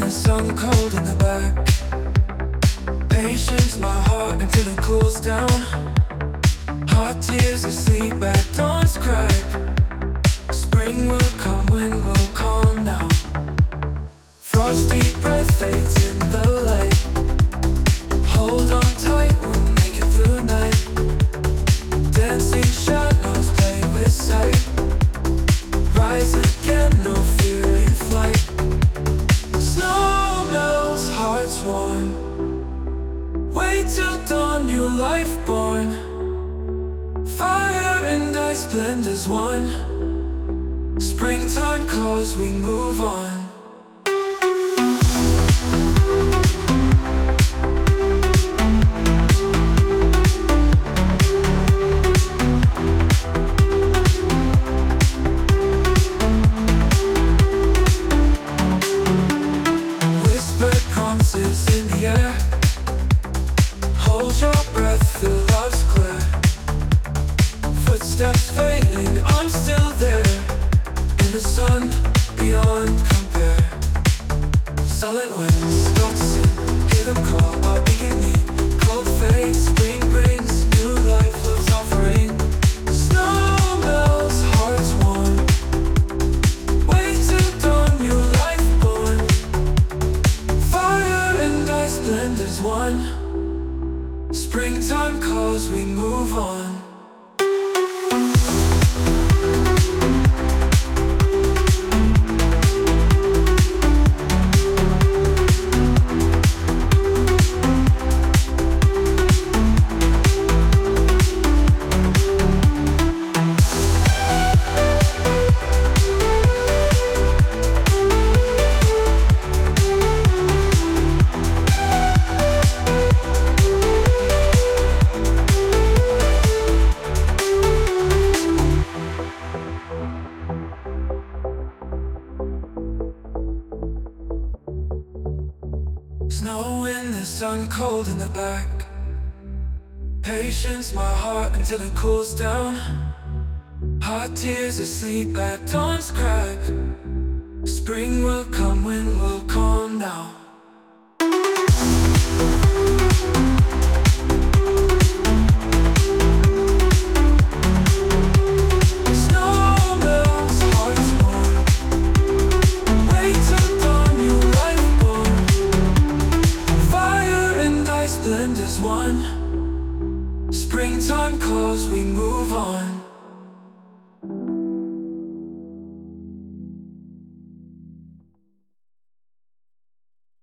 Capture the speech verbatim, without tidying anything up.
the sun cold in the back. Patience my heart until it cools down. Hot tears asleep at dawn's crack. Spring will come when we'll calm now. Frosty breath fades in the light. Hold on tight, we'll make it through the night. Dancing shadows play with sight. Rise again, no fear in flight. Snow melts, hearts warm. Wait till dawn, new life born. Fire and ice blend as one. Springtime calls, we move on. Whispered promises in the air. Hold your breath, feel love's clear. Footsteps fading, I'm still there. In the sun, beyond compare. Silent winds, don't sing, hear them call our beginning. Cold fades, spring brings new life, love's offering. Snow melts, hearts warm. Wait till dawn, new life born. Fire and ice blend as one. Springtime calls, we move on. Snow in the sun, cold in the back. Patience my heart until it cools down. Hot tears asleep at dawn's crack. Spring will come when we'll calm now. Blend as one. Springtime calls, we move on.